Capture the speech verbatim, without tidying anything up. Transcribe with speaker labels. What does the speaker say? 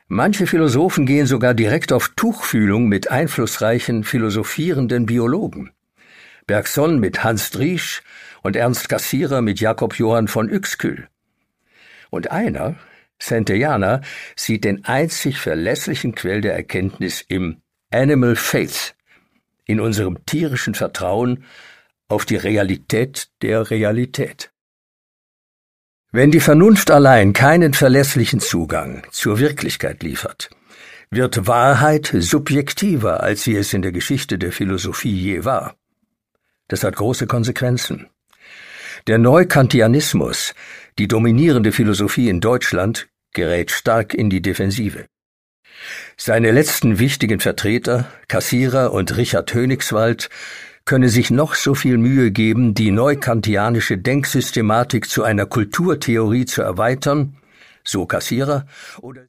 Speaker 1: Manche Philosophen gehen sogar direkt auf Tuchfühlung mit einflussreichen, philosophierenden Biologen. Bergson mit Hans Driesch und Ernst Cassirer mit Jakob Johann von Uexküll. Und einer, Santayana, sieht den einzig verlässlichen Quell der Erkenntnis im Animal Faith, in unserem tierischen Vertrauen auf die Realität der Realität. Wenn die Vernunft allein keinen verlässlichen Zugang zur Wirklichkeit liefert, wird Wahrheit subjektiver, als sie es in der Geschichte der Philosophie je war. Das hat große Konsequenzen. Der Neukantianismus, die dominierende Philosophie in Deutschland, gerät stark in die Defensive. Seine letzten wichtigen Vertreter, Cassirer und Richard Hönigswald, könne sich noch so viel Mühe geben, die neukantianische Denksystematik zu einer Kulturtheorie zu erweitern, so Cassirer, oder